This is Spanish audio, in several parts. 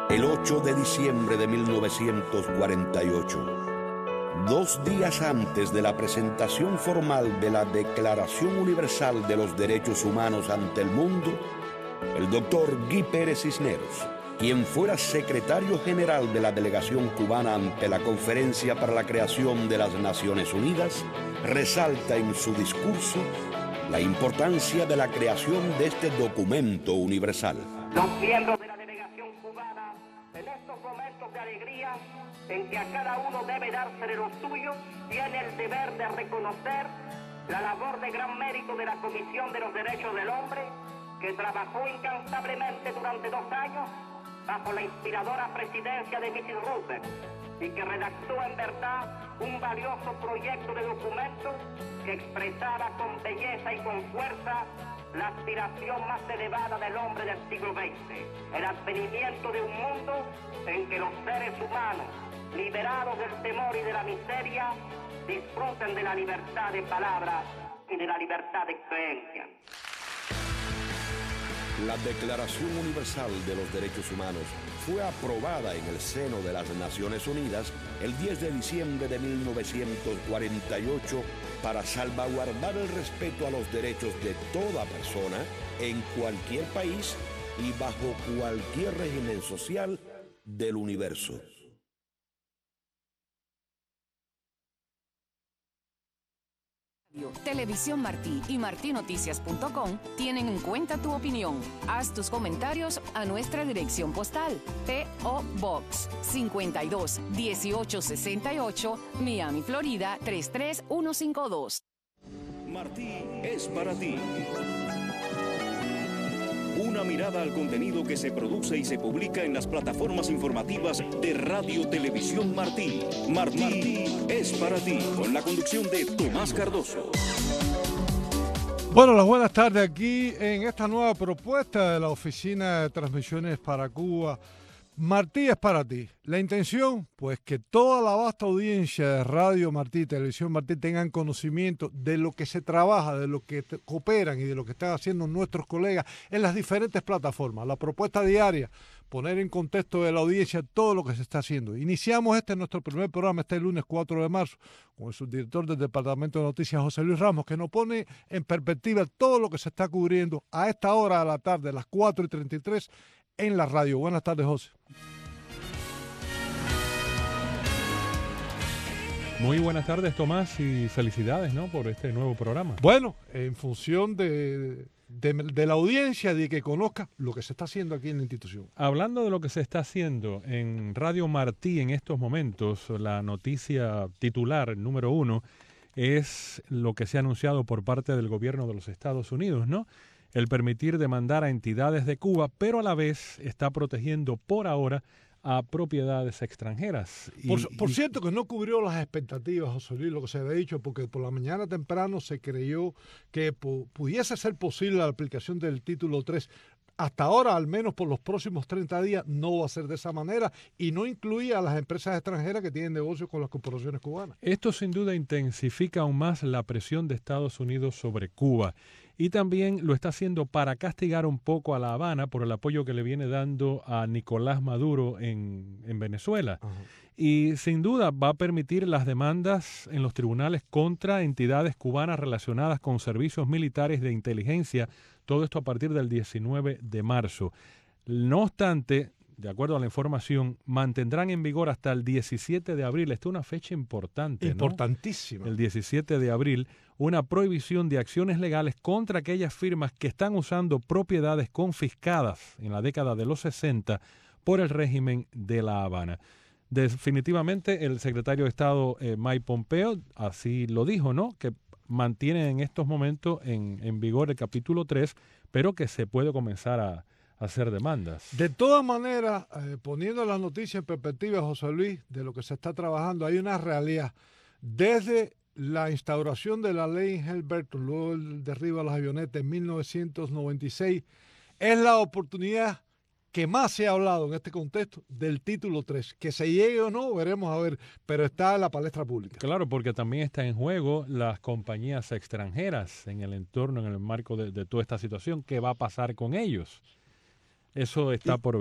El 8 de diciembre de 1948, 2 días antes de la presentación formal de la Declaración Universal de los Derechos Humanos ante el mundo, el doctor Guy Pérez Cisneros, quien fuera secretario general de la delegación cubana ante la Conferencia para la Creación de las Naciones Unidas, resalta en su discurso la importancia de la creación de este documento universal. Los miembros de la delegación cubana, en estos momentos de alegría, en que a cada uno debe dársele lo suyo, tiene el deber de reconocer la labor de gran mérito de la Comisión de los Derechos del Hombre, que trabajó incansablemente durante 2 años bajo la inspiradora presidencia de Mrs. Roosevelt y que redactó en verdad un valioso proyecto de documento que expresaba con belleza y con fuerza la aspiración más elevada del hombre del siglo XX, el advenimiento de un mundo en que los seres humanos, liberados del temor y de la miseria, disfruten de la libertad de palabra y de la libertad de creencia. La Declaración Universal de los Derechos Humanos fue aprobada en el seno de las Naciones Unidas el 10 de diciembre de 1948 para salvaguardar el respeto a los derechos de toda persona en cualquier país y bajo cualquier régimen social del universo. Televisión Martí y martinoticias.com tienen en cuenta tu opinión. Haz tus comentarios a nuestra dirección postal: P.O. Box 52 1868, Miami, Florida 33152. Martí es para ti. Una mirada al contenido que se produce y se publica en las plataformas informativas de Radio Televisión Martí. Martí es para ti, con la conducción de Tomás Cardoso. Bueno, las buenas tardes aquí en esta nueva propuesta de la Oficina de Transmisiones para Cuba. Martí es para ti. La intención, pues que toda la vasta audiencia de Radio Martí, Televisión Martí, tengan conocimiento de lo que se trabaja, de lo que cooperan y de lo que están haciendo nuestros colegas en las diferentes plataformas. La propuesta diaria, poner en contexto de la audiencia todo lo que se está haciendo. Iniciamos nuestro primer programa, este lunes 4 de marzo, con el subdirector del Departamento de Noticias, José Luis Ramos, que nos pone en perspectiva todo lo que se está cubriendo a esta hora de la tarde, las 4:33, en la radio. Buenas tardes, José. Muy buenas tardes, Tomás, y felicidades, ¿no?, por este nuevo programa. Bueno, en función de la audiencia, de que conozca lo que se está haciendo aquí en la institución. Hablando de lo que se está haciendo en Radio Martí en estos momentos, la noticia titular número 1 es lo que se ha anunciado por parte del gobierno de los Estados Unidos, ¿no? El permitir demandar a entidades de Cuba, pero a la vez está protegiendo por ahora a propiedades extranjeras. Por cierto, que no cubrió las expectativas, José Luis, lo que se había dicho, porque por la mañana temprano se creyó que pudiese ser posible la aplicación del título 3. Hasta ahora, al menos por los próximos 30 días, no va a ser de esa manera y no incluía a las empresas extranjeras que tienen negocios con las corporaciones cubanas. Esto sin duda intensifica aún más la presión de Estados Unidos sobre Cuba. Y también lo está haciendo para castigar un poco a La Habana por el apoyo que le viene dando a Nicolás Maduro en Venezuela. Ajá. Y sin duda va a permitir las demandas en los tribunales contra entidades cubanas relacionadas con servicios militares de inteligencia, todo esto a partir del 19 de marzo. No obstante, de acuerdo a la información, mantendrán en vigor hasta el 17 de abril. Esta es una fecha importante, importantísima, ¿no? El 17 de abril, una prohibición de acciones legales contra aquellas firmas que están usando propiedades confiscadas en la década de los 60 por el régimen de La Habana. Definitivamente el secretario de Estado Mike Pompeo así lo dijo, ¿no?, que mantiene en estos momentos en vigor el capítulo 3, pero que se puede comenzar a hacer demandas. De todas maneras, poniendo la noticia en perspectiva, José Luis, de lo que se está trabajando, hay una realidad. Desde la instauración de la ley en Helberton, luego el derribo de las avionetas en 1996, es la oportunidad que más se ha hablado en este contexto del título 3. Que se llegue o no, veremos a ver, pero está en la palestra pública. Claro, porque también está en juego las compañías extranjeras en el entorno, en el marco de toda esta situación. ¿Qué va a pasar con ellos? Eso está por ver.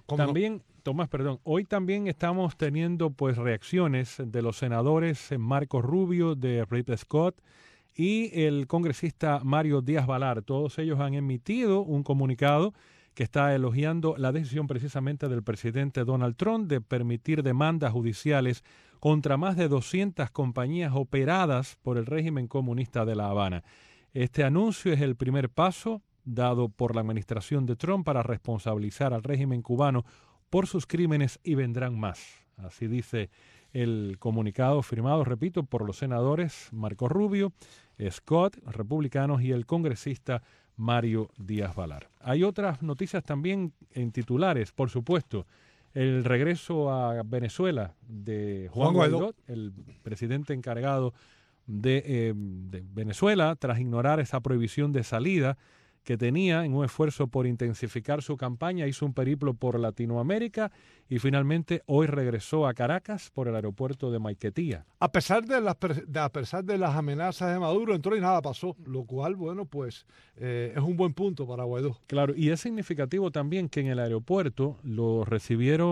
También, Tomás, hoy también estamos teniendo pues reacciones de los senadores Marco Rubio, de Rick Scott, y el congresista Mario Díaz-Balart. Todos ellos han emitido un comunicado que está elogiando la decisión precisamente del presidente Donald Trump de permitir demandas judiciales contra más de 200 compañías operadas por el régimen comunista de La Habana. Este anuncio es el primer paso dado por la administración de Trump para responsabilizar al régimen cubano por sus crímenes y vendrán más. Así dice el comunicado firmado, repito, por los senadores Marco Rubio, Scott, republicanos, y el congresista Mario Díaz-Balart. Hay otras noticias también en titulares, por supuesto. El regreso a Venezuela de Juan Guaidó, el presidente encargado de Venezuela, tras ignorar esa prohibición de salida que tenía en un esfuerzo por intensificar su campaña, hizo un periplo por Latinoamérica y finalmente hoy regresó a Caracas por el aeropuerto de Maiquetía. A pesar de las amenazas de Maduro, entró y nada pasó, lo cual, bueno, pues es un buen punto para Guaidó. Claro, y es significativo también que en el aeropuerto lo recibió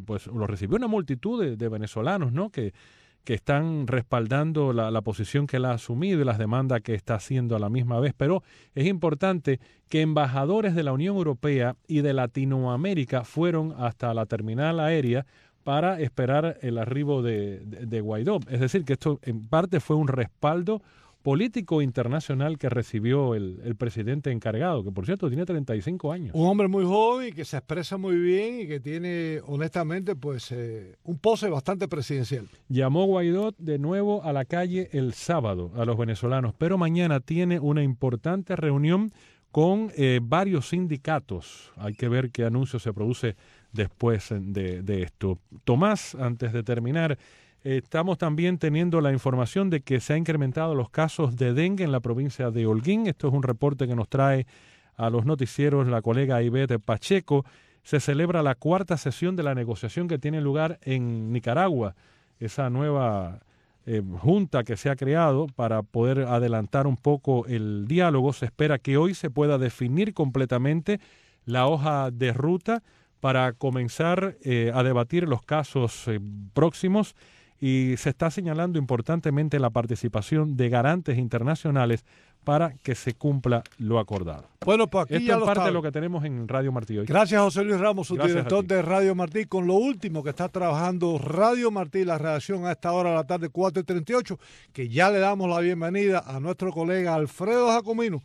una multitud de venezolanos, ¿no?, que están respaldando la posición que él ha asumido y las demandas que está haciendo a la misma vez. Pero es importante que embajadores de la Unión Europea y de Latinoamérica fueron hasta la terminal aérea para esperar el arribo de Guaidó. Es decir, que esto en parte fue un respaldo político internacional que recibió el presidente encargado, que por cierto tiene 35 años. Un hombre muy joven, que se expresa muy bien y que tiene, honestamente, pues un pose bastante presidencial. Llamó Guaidó de nuevo a la calle el sábado a los venezolanos, pero mañana tiene una importante reunión con varios sindicatos. Hay que ver qué anuncio se produce después de esto. Tomás, antes de terminar, estamos también teniendo la información de que se han incrementado los casos de dengue en la provincia de Holguín. Esto es un reporte que nos trae a los noticieros la colega Ivette Pacheco. Se celebra la cuarta sesión de la negociación que tiene lugar en Nicaragua, esa nueva junta que se ha creado para poder adelantar un poco el diálogo. Se espera que hoy se pueda definir completamente la hoja de ruta para comenzar a debatir los casos próximos. Y se está señalando importantemente la participación de garantes internacionales para que se cumpla lo acordado. Bueno, pues aquí esto ya es lo parte sabe. de lo que tenemos en Radio Martí hoy. Gracias, José Luis Ramos, subdirector Gracias de Radio Martí, con lo último que está trabajando Radio Martí, la redacción a esta hora de la tarde, 4:38, que ya le damos la bienvenida a nuestro colega Alfredo Jacomino.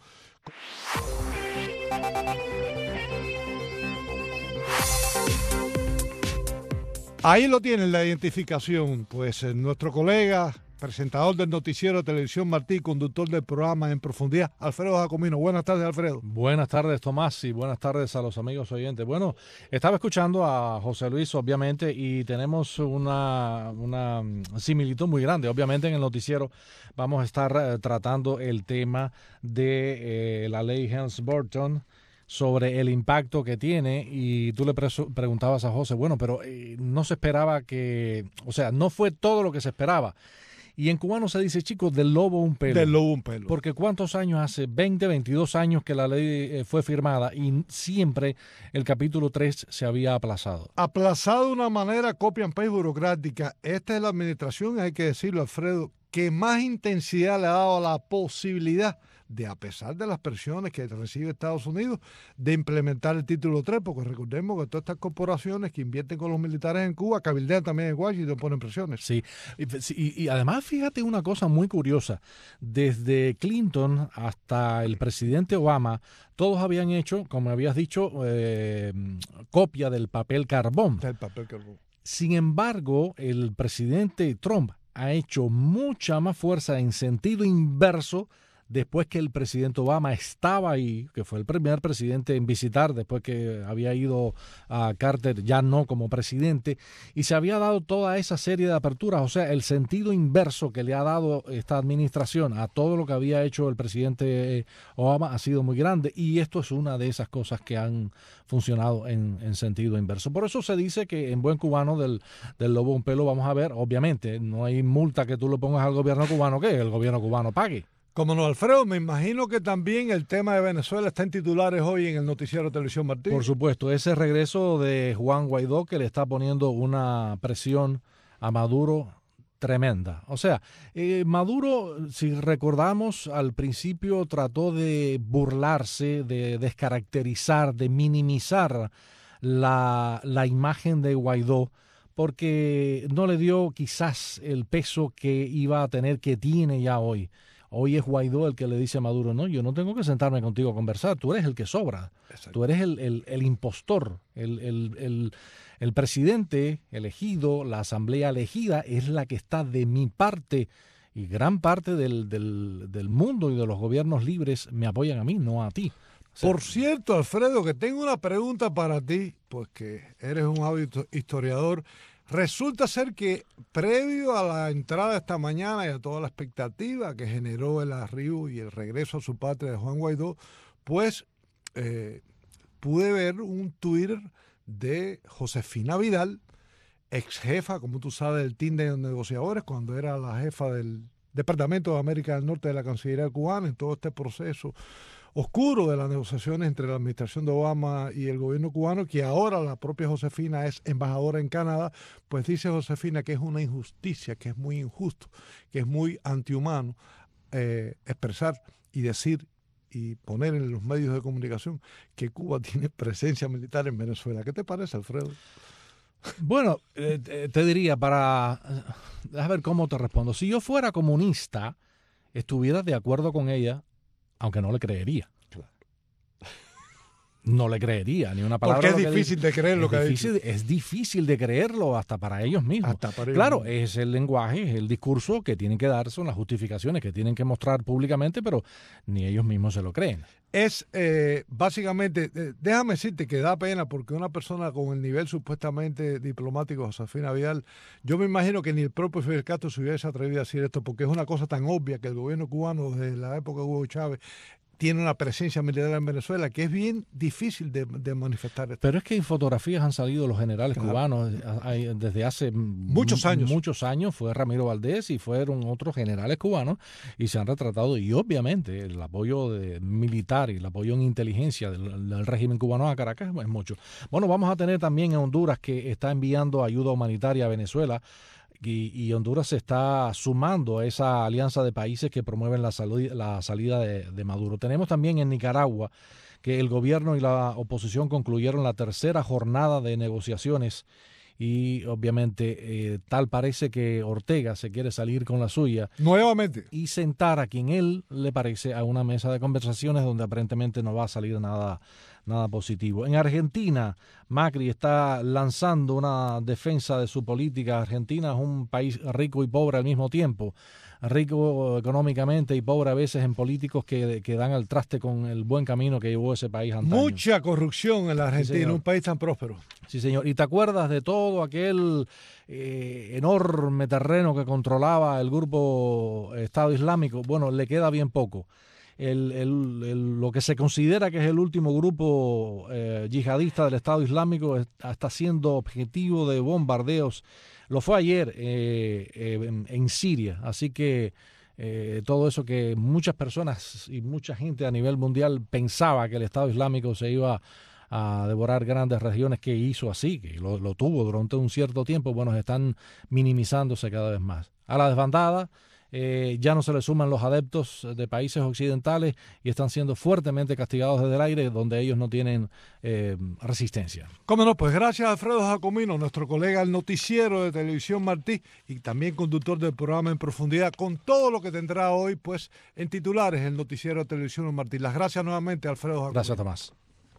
Ahí lo tienen, la identificación, pues nuestro colega, presentador del noticiero de Televisión Martí, conductor del programa En Profundidad, Alfredo Jacomino. Buenas tardes, Alfredo. Buenas tardes, Tomás, y buenas tardes a los amigos oyentes. Bueno, estaba escuchando a José Luis, obviamente, y tenemos una similitud muy grande. Obviamente en el noticiero vamos a estar tratando el tema de la ley Helms-Burton, sobre el impacto que tiene, y tú le preguntabas a José, bueno, pero no se esperaba no fue todo lo que se esperaba. Y en cubano se dice, chicos, del lobo un pelo. Del lobo un pelo. Porque ¿cuántos años hace? 20, 22 años que la ley fue firmada y siempre el capítulo 3 se había aplazado. Aplazado de una manera copia and paste burocrática. Esta es la administración, hay que decirlo, Alfredo, que más intensidad le ha dado a la posibilidad de, a pesar de las presiones que recibe Estados Unidos, de implementar el título 3, porque recordemos que todas estas corporaciones que invierten con los militares en Cuba, cabildean también en Washington, ponen presiones. Sí, y además fíjate una cosa muy curiosa, desde Clinton hasta el presidente Obama, todos habían hecho, como habías dicho, copia del papel carbón. Del papel carbón. Sin embargo, el presidente Trump ha hecho mucha más fuerza en sentido inverso después que el presidente Obama estaba ahí, que fue el primer presidente en visitar después que había ido a Carter, ya no como presidente, y se había dado toda esa serie de aperturas. O sea, el sentido inverso que le ha dado esta administración a todo lo que había hecho el presidente Obama ha sido muy grande, y esto es una de esas cosas que han funcionado en sentido inverso. Por eso se dice que en buen cubano del lobo un pelo, vamos a ver, obviamente, no hay multa que tú le pongas al gobierno cubano que el gobierno cubano pague. Como no, Alfredo, me imagino que también el tema de Venezuela está en titulares hoy en el noticiero de Televisión Martín. Por supuesto, ese regreso de Juan Guaidó que le está poniendo una presión a Maduro tremenda. O sea, Maduro, si recordamos, al principio trató de burlarse, de descaracterizar, de minimizar la imagen de Guaidó, porque no le dio quizás el peso que iba a tener, que tiene ya hoy. Hoy es Guaidó el que le dice a Maduro, no, yo no tengo que sentarme contigo a conversar, tú eres el que sobra, exacto. Tú eres el impostor, el presidente elegido, la asamblea elegida es la que está de mi parte, y gran parte del mundo y de los gobiernos libres me apoyan a mí, no a ti. O sea, por cierto, Alfredo, que tengo una pregunta para ti, pues que eres un ávido historiador. Resulta ser que previo a la entrada esta mañana y a toda la expectativa que generó el arribo y el regreso a su patria de Juan Guaidó, pues pude ver un Twitter de Josefina Vidal, ex jefa, como tú sabes, del team de negociadores, cuando era la jefa del Departamento de América del Norte de la Cancillería cubana, en todo este proceso oscuro de las negociaciones entre la administración de Obama y el gobierno cubano, que ahora la propia Josefina es embajadora en Canadá. Pues dice Josefina que es una injusticia, que es muy injusto, que es muy antihumano expresar y decir y poner en los medios de comunicación que Cuba tiene presencia militar en Venezuela. ¿Qué te parece, Alfredo? Bueno, te diría, déjame ver cómo te respondo. Si yo fuera comunista, estuviera de acuerdo con ella, aunque no le creería. Claro. No le creería ni una palabra. Porque es difícil de creer lo que ha dicho. Es difícil de creerlo hasta para ellos mismos. Claro, es el lenguaje, es el discurso que tienen que dar, son las justificaciones que tienen que mostrar públicamente, pero ni ellos mismos se lo creen. Es básicamente, déjame decirte que da pena porque una persona con el nivel supuestamente diplomático de Josefina Vidal, yo me imagino que ni el propio Fidel Castro se hubiese atrevido a decir esto, porque es una cosa tan obvia que el gobierno cubano desde la época de Hugo Chávez tiene una presencia militar en Venezuela que es bien difícil de manifestar esto. Pero es que en fotografías han salido los generales cubanos desde hace muchos años. Fue Ramiro Valdés y fueron otros generales cubanos y se han retratado, y obviamente el apoyo militar y el apoyo en inteligencia del régimen cubano a Caracas es mucho. Bueno, vamos a tener también a Honduras, que está enviando ayuda humanitaria a Venezuela. Y Honduras se está sumando a esa alianza de países que promueven la salida de Maduro. Tenemos también en Nicaragua que el gobierno y la oposición concluyeron la tercera jornada de negociaciones y obviamente tal parece que Ortega se quiere salir con la suya. Nuevamente. Y sentar a quien él le parece a una mesa de conversaciones donde aparentemente no va a salir nada positivo. En Argentina, Macri está lanzando una defensa de su política. Argentina es un país rico y pobre al mismo tiempo. Rico económicamente y pobre a veces en políticos que dan al traste con el buen camino que llevó ese país antaño. Mucha corrupción en la Argentina, sí, un país tan próspero. Sí, señor. ¿Y te acuerdas de todo aquel enorme terreno que controlaba el grupo Estado Islámico? Bueno, le queda bien poco. Lo que se considera que es el último grupo yihadista del Estado Islámico está siendo objetivo de bombardeos. Lo fue ayer en Siria, así que todo eso que muchas personas y mucha gente a nivel mundial pensaba que el Estado Islámico se iba a devorar grandes regiones, que hizo así, que lo tuvo durante un cierto tiempo, bueno, están minimizándose cada vez más. A la desbandada ya no se le suman los adeptos de países occidentales y están siendo fuertemente castigados desde el aire, donde ellos no tienen resistencia. Cómo no, pues gracias a Alfredo Jacomino, nuestro colega del noticiero de Televisión Martí y también conductor del programa En Profundidad, con todo lo que tendrá hoy pues en titulares el noticiero de Televisión Martí. Las gracias nuevamente a Alfredo Jacomino. Gracias, Tomás.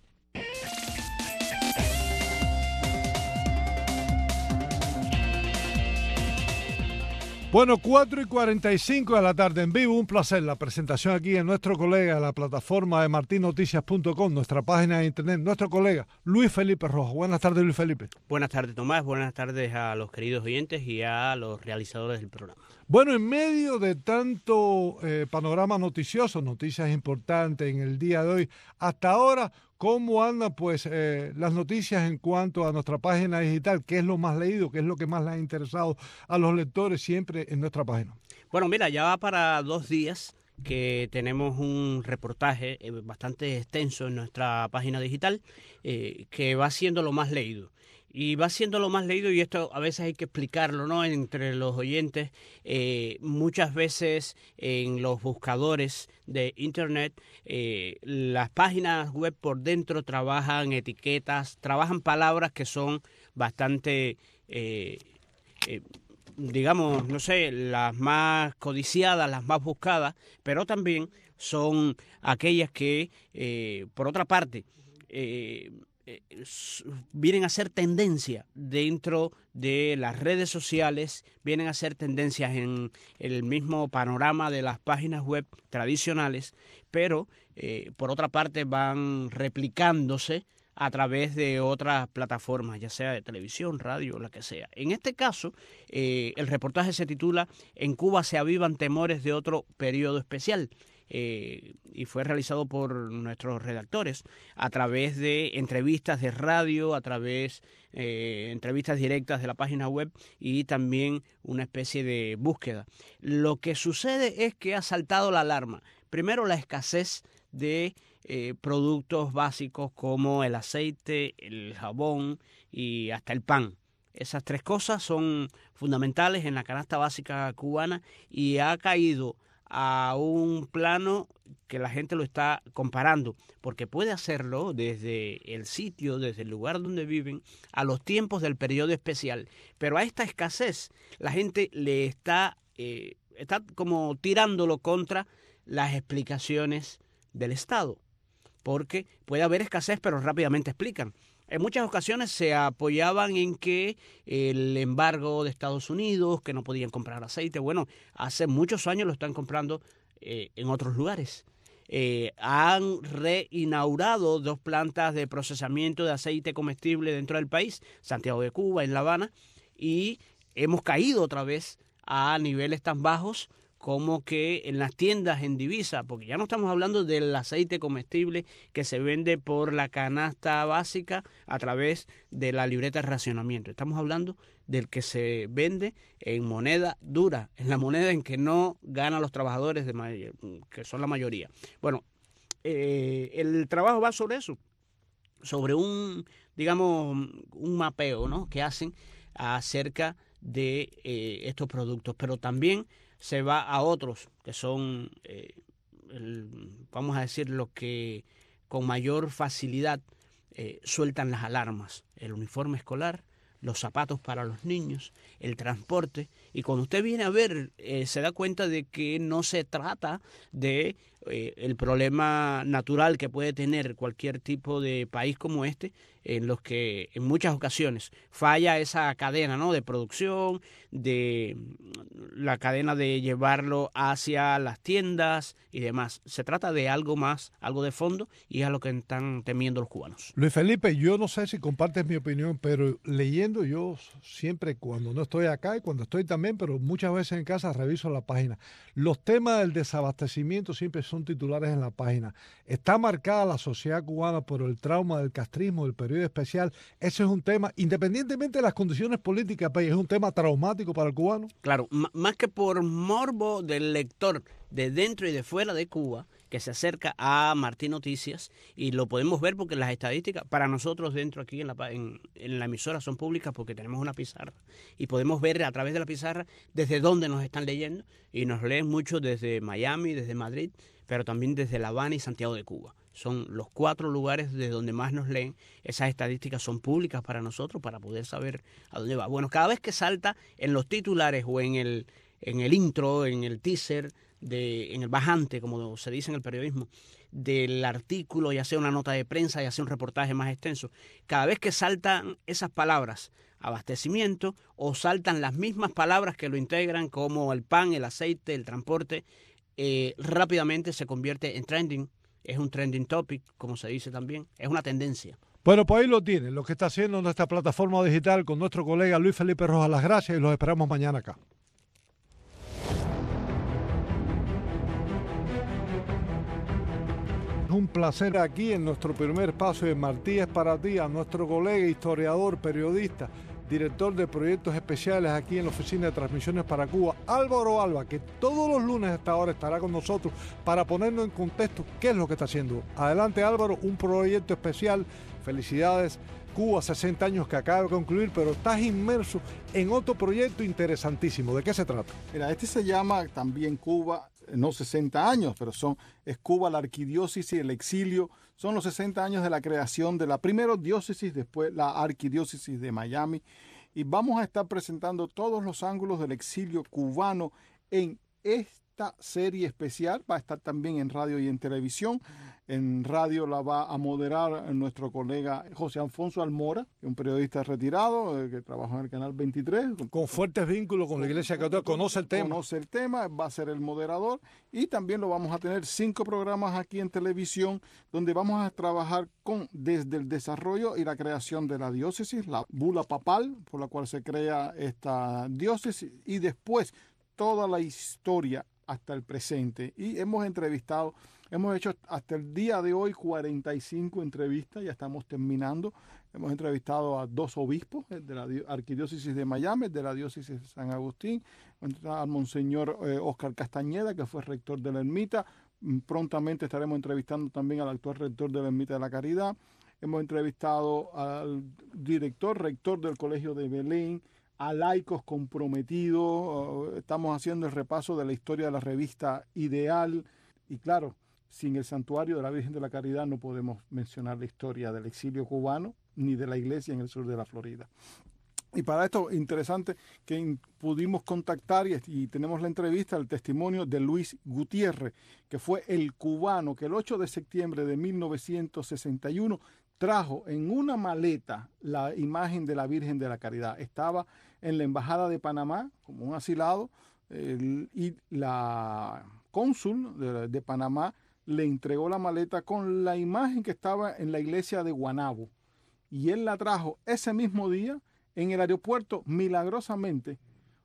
Bueno, 4:45 de la tarde en vivo, un placer la presentación aquí en nuestro colega de la plataforma de martinoticias.com, nuestra página de internet, nuestro colega Luis Felipe Rojas. Buenas tardes, Luis Felipe. Buenas tardes, Tomás. Buenas tardes a los queridos oyentes y a los realizadores del programa. Bueno, en medio de tanto panorama noticioso, noticias importantes en el día de hoy, hasta ahora, ¿cómo andan pues las noticias en cuanto a nuestra página digital? ¿Qué es lo más leído? ¿Qué es lo que más les ha interesado a los lectores siempre en nuestra página? Bueno, mira, ya va para 2 días que tenemos un reportaje bastante extenso en nuestra página digital que va siendo lo más leído. Y va siendo lo más leído, y esto a veces hay que explicarlo, ¿no?, entre los oyentes. Muchas veces en los buscadores de Internet, las páginas web por dentro trabajan etiquetas, trabajan palabras que son bastante, digamos, no sé, las más codiciadas, las más buscadas, pero también son aquellas que, por otra parte, vienen a ser tendencia dentro de las redes sociales, vienen a ser tendencias en el mismo panorama de las páginas web tradicionales, pero por otra parte van replicándose a través de otras plataformas, ya sea de televisión, radio, la que sea. En este caso, el reportaje se titula "En Cuba se avivan temores de otro periodo especial", y fue realizado por nuestros redactores a través de entrevistas de radio, a través de entrevistas directas de la página web y también una especie de búsqueda. Lo que sucede es que ha saltado la alarma. Primero, la escasez de productos básicos como el aceite, el jabón y hasta el pan. Esas tres cosas son fundamentales en la canasta básica cubana y ha caído a un plano que la gente lo está comparando, porque puede hacerlo desde el sitio, desde el lugar donde viven, a los tiempos del periodo especial. Pero a esta escasez la gente le está como tirándolo contra las explicaciones del Estado, porque puede haber escasez, pero rápidamente explican. En muchas ocasiones se apoyaban en que el embargo de Estados Unidos, que no podían comprar aceite, bueno, hace muchos años lo están comprando en otros lugares. Han reinaugurado 2 plantas de procesamiento de aceite comestible dentro del país, Santiago de Cuba, en La Habana, y hemos caído otra vez a niveles tan bajos como que en las tiendas en divisa, porque ya no estamos hablando del aceite comestible que se vende por la canasta básica a través de la libreta de racionamiento. Estamos hablando del que se vende en moneda dura, en la moneda en que no ganan los trabajadores, que son la mayoría. Bueno, el trabajo va sobre eso, sobre un mapeo, ¿no?, que hacen acerca de estos productos, pero también se va a otros que son, vamos a decir, los que con mayor facilidad sueltan las alarmas: el uniforme escolar, los zapatos para los niños, el transporte. Y cuando usted viene a ver, se da cuenta de que no se trata de el problema natural que puede tener cualquier tipo de país como este, en los que en muchas ocasiones falla esa cadena, ¿no?, de producción, de la cadena de llevarlo hacia las tiendas y demás. Se trata de algo más, algo de fondo, y es a lo que están temiendo los cubanos. Luis Felipe, yo no sé si compartes mi opinión, pero leyendo, yo siempre, cuando no estoy acá y cuando estoy también, pero muchas veces en casa, reviso la página. Los temas del desabastecimiento siempre son titulares en la página. Está marcada la sociedad cubana por el trauma del castrismo, del periodo especial. Ese es un tema, independientemente de las condiciones políticas, es un tema traumático para el cubano. Claro, más que por morbo del lector de dentro y de fuera de Cuba, que se acerca a Martí Noticias, y lo podemos ver porque las estadísticas para nosotros dentro aquí en la emisora son públicas, porque tenemos una pizarra y podemos ver a través de la pizarra desde dónde nos están leyendo, y nos leen mucho desde Miami, desde Madrid, pero también desde La Habana y Santiago de Cuba. Son los 4 lugares de donde más nos leen. Esas estadísticas son públicas para nosotros, para poder saber a dónde va. Bueno, cada vez que salta en los titulares o en el intro, en el teaser, en el bajante, como se dice en el periodismo, del artículo, ya sea una nota de prensa, ya sea un reportaje más extenso, cada vez que saltan esas palabras, abastecimiento, o saltan las mismas palabras que lo integran, como el pan, el aceite, el transporte, rápidamente se convierte en trending. Es un trending topic, como se dice también. Es una tendencia. Bueno, pues ahí lo tienen, lo que está haciendo nuestra plataforma digital con nuestro colega Luis Felipe Rojas. Las gracias y los esperamos mañana acá. Es un placer aquí en nuestro primer espacio de Martí es para ti, a nuestro colega, historiador, periodista, director de proyectos especiales aquí en la Oficina de Transmisiones para Cuba, Álvaro Alba, que todos los lunes a esta hora estará con nosotros para ponernos en contexto qué es lo que está haciendo. Adelante, Álvaro, un proyecto especial. Felicidades. Cuba, 60 años que acaba de concluir, pero estás inmerso en otro proyecto interesantísimo. ¿De qué se trata? Mira, este se llama también Cuba, no 60 años, pero es Cuba, la arquidiócesis, el exilio. Son los 60 años de la creación de la primera diócesis, después la arquidiócesis de Miami. Y vamos a estar presentando todos los ángulos del exilio cubano en esta serie especial. Va a estar también en radio y en televisión. En radio la va a moderar nuestro colega José Alfonso Almora, un periodista retirado que trabajó en el Canal 23. Con fuertes vínculos con la Iglesia Católica, conoce el tema. Conoce el tema, va a ser el moderador. Y también lo vamos a tener 5 programas aquí en televisión, donde vamos a trabajar desde el desarrollo y la creación de la diócesis, la bula papal por la cual se crea esta diócesis, y después toda la historia hasta el presente. Y hemos hecho hasta el día de hoy 45 entrevistas, ya estamos terminando. Hemos entrevistado a 2 obispos de la arquidiócesis de Miami, de la diócesis de San Agustín, al monseñor Oscar Castañeda, que fue rector de la Ermita. Prontamente estaremos entrevistando también al actual rector de la Ermita de la Caridad. Hemos entrevistado al rector del Colegio de Belén, a laicos comprometidos. Estamos haciendo el repaso de la historia de la revista Ideal. Y claro, sin el Santuario de la Virgen de la Caridad no podemos mencionar la historia del exilio cubano ni de la iglesia en el sur de la Florida. Y para esto, interesante que pudimos contactar y tenemos la entrevista, el testimonio de Luis Gutiérrez, que fue el cubano que el 8 de septiembre de 1961 trajo en una maleta la imagen de la Virgen de la Caridad. Estaba en la Embajada de Panamá como un asilado y la cónsul de Panamá le entregó la maleta con la imagen que estaba en la iglesia de Guanabo. Y él la trajo ese mismo día en el aeropuerto. Milagrosamente,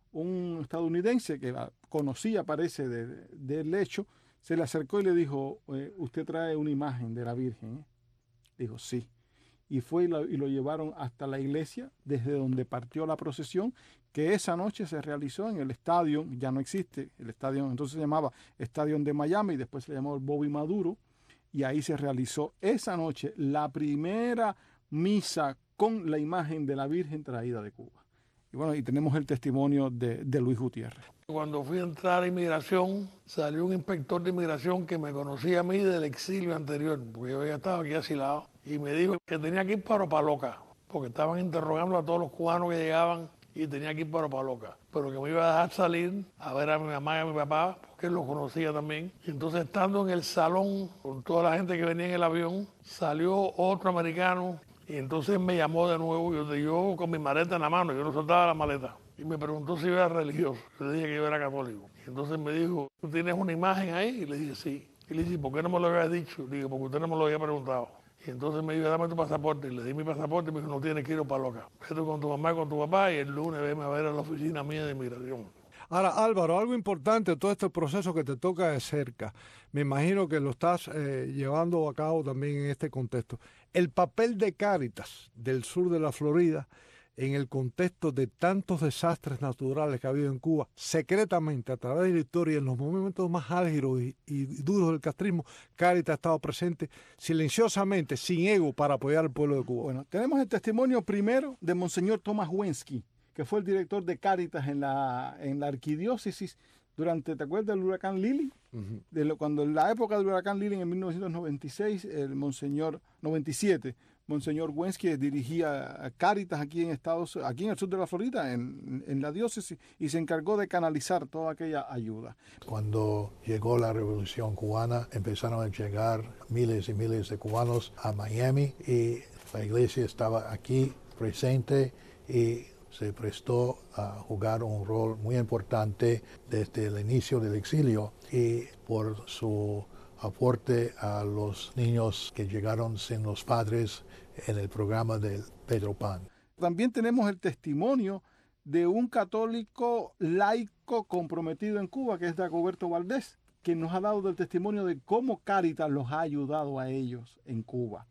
un estadounidense que la conocía, parece, del hecho, se le acercó y le dijo, usted trae una imagen de la Virgen, ¿eh? Dijo, sí. Y fue y lo llevaron hasta la iglesia, desde donde partió la procesión, que esa noche se realizó en el estadio, ya no existe, el estadio entonces se llamaba Estadio de Miami, después se llamó el Bobby Maduro, y ahí se realizó esa noche la primera misa con la imagen de la Virgen traída de Cuba. Y bueno, y tenemos el testimonio de Luis Gutiérrez. Cuando fui a entrar a inmigración, salió un inspector de inmigración que me conocía a mí del exilio anterior, porque yo había estado aquí asilado, y me dijo que tenía que ir para Opaloca, porque estaban interrogando a todos los cubanos que llegaban y tenía que ir para Opaloca, pero que me iba a dejar salir a ver a mi mamá y a mi papá, porque él los conocía también. Y entonces, estando en el salón con toda la gente que venía en el avión, salió otro americano y entonces me llamó de nuevo, yo con mi maleta en la mano, yo no soltaba la maleta. Y me preguntó si yo era religioso. Yo le dije que yo era católico. Y entonces me dijo, ¿tú tienes una imagen ahí? Y le dije, sí. Y le dije, ¿por qué no me lo habías dicho? Le dije, porque usted no me lo había preguntado. Y entonces me dijo, dame tu pasaporte. Y le di mi pasaporte y me dijo, no tienes que ir para loca. Vete con tu mamá y con tu papá y el lunes veme a ver a la oficina mía de inmigración. Ahora, Álvaro, algo importante, todo este proceso que te toca de cerca, me imagino que lo estás llevando a cabo también en este contexto. El papel de Cáritas del sur de la Florida en el contexto de tantos desastres naturales que ha habido en Cuba, secretamente, a través de la historia, en los momentos más álgidos y duros del castrismo, Cáritas ha estado presente silenciosamente, sin ego, para apoyar al pueblo de Cuba. Bueno, tenemos el testimonio primero de Monseñor Tomás Wensky, que fue el director de Cáritas en la arquidiócesis durante, ¿te acuerdas del huracán Lili? Uh-huh. Cuando en la época del huracán Lili, en 1996, el Monseñor, 97, Monseñor Wensky dirigía a Cáritas aquí en el sur de la Florida, en la diócesis, y se encargó de canalizar toda aquella ayuda. Cuando llegó la Revolución Cubana, empezaron a llegar miles y miles de cubanos a Miami, y la iglesia estaba aquí presente y se prestó a jugar un rol muy importante desde el inicio del exilio, y por su aporte a los niños que llegaron sin los padres en el programa del Pedro Pan. También tenemos el testimonio de un católico laico comprometido en Cuba, que es Dagoberto Valdés, que nos ha dado el testimonio de cómo Cáritas los ha ayudado a ellos en Cuba.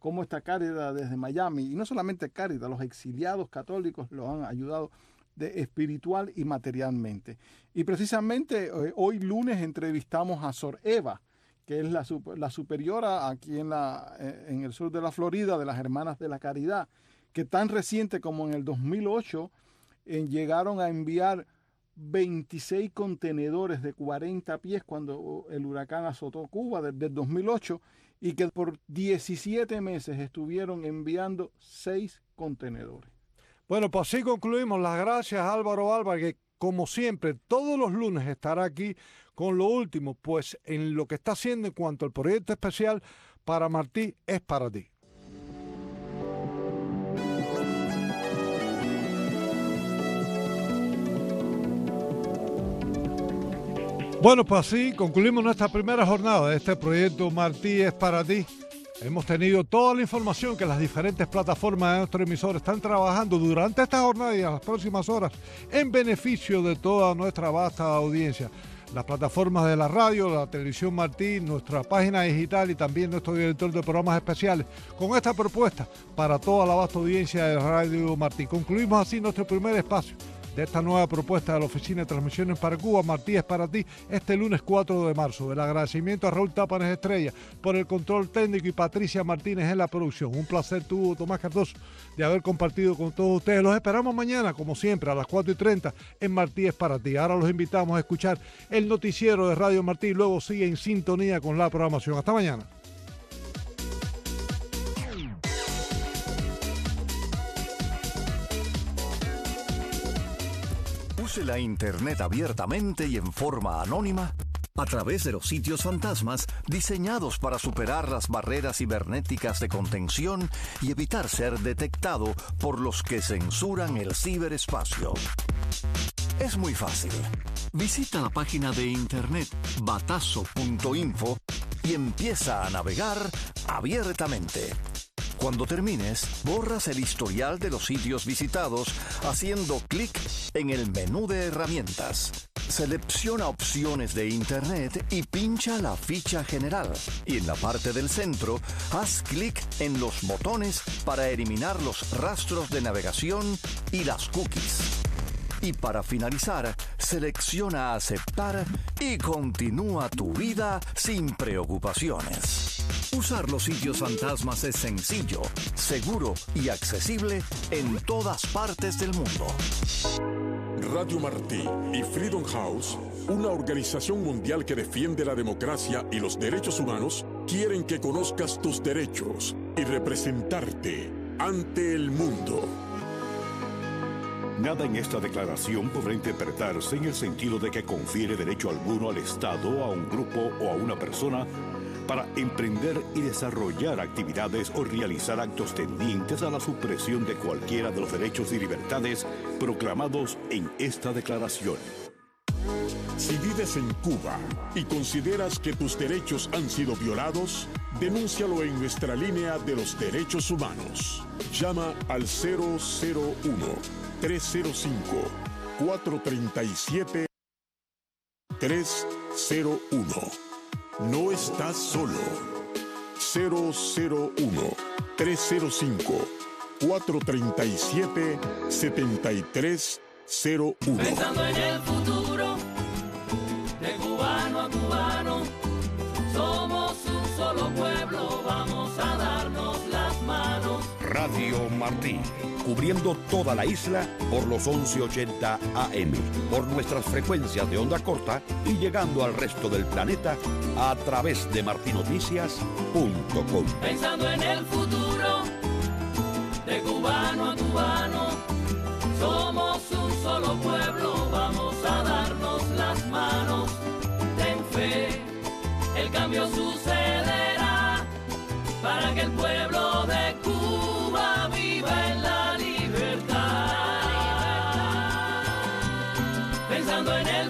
cómo esta Cáritas desde Miami, y no solamente Cáritas, los exiliados católicos los han ayudado espiritual y materialmente. Y precisamente hoy lunes entrevistamos a Sor Eva, que es la superiora aquí en el sur de la Florida de las Hermanas de la Caridad, que tan reciente como en el 2008 llegaron a enviar 26 contenedores de 40 pies cuando el huracán azotó Cuba desde el 2008, y que por 17 meses estuvieron enviando 6 contenedores. Bueno, pues así concluimos. Las gracias a Álvaro Álvarez, que como siempre todos los lunes estará aquí con lo último, pues en lo que está haciendo en cuanto al proyecto especial para Martí es para ti. Bueno, pues así concluimos nuestra primera jornada de este proyecto Martí es para ti. Hemos tenido toda la información que las diferentes plataformas de nuestro emisor están trabajando durante esta jornada y en las próximas horas en beneficio de toda nuestra vasta audiencia. Las plataformas de la radio, la televisión Martí, nuestra página digital y también nuestro director de programas especiales con esta propuesta para toda la vasta audiencia de Radio Martí. Concluimos así nuestro primer espacio de esta nueva propuesta de la Oficina de Transmisiones para Cuba, Martí es para ti, este lunes 4 de marzo. El agradecimiento a Raúl Tápanes Estrella por el control técnico y Patricia Martínez en la producción. Un placer tuvo Tomás Cardoso de haber compartido con todos ustedes. Los esperamos mañana, como siempre, a las 4:30 en Martí es para ti. Ahora los invitamos a escuchar el noticiero de Radio Martí y luego sigue en sintonía con la programación. Hasta mañana. Use la Internet abiertamente y en forma anónima a través de los sitios fantasmas diseñados para superar las barreras cibernéticas de contención y evitar ser detectado por los que censuran el ciberespacio. Es muy fácil. Visita la página de internet batazo.info y empieza a navegar abiertamente. Cuando termines, borras el historial de los sitios visitados haciendo clic en el menú de herramientas. Selecciona opciones de Internet y pincha la ficha general. Y en la parte del centro, haz clic en los botones para eliminar los rastros de navegación y las cookies. Y para finalizar, selecciona aceptar y continúa tu vida sin preocupaciones. Usar los sitios fantasmas es sencillo, seguro y accesible en todas partes del mundo. Radio Martí y Freedom House, una organización mundial que defiende la democracia y los derechos humanos, quieren que conozcas tus derechos y representarte ante el mundo. Nada en esta declaración podrá interpretarse en el sentido de que confiere derecho alguno al Estado, a un grupo o a una persona para emprender y desarrollar actividades o realizar actos tendientes a la supresión de cualquiera de los derechos y libertades proclamados en esta declaración. Si vives en Cuba y consideras que tus derechos han sido violados, denúncialo en nuestra línea de los derechos humanos. Llama al 001-305-437-301. No estás solo. 001-305-437-7301. Pensando en el futuro, de cubano a cubano, somos un solo pueblo, vamos a darnos las manos. Radio Martí, cubriendo toda la isla por los 1180 AM, por nuestras frecuencias de onda corta y llegando al resto del planeta a través de martinoticias.com. Pensando en el futuro, de cubano a cubano, somos un solo pueblo, vamos a darnos las manos. Ten fe, el cambio sucederá para que el pueblo de Cuba viva en la libertad. Pensando en el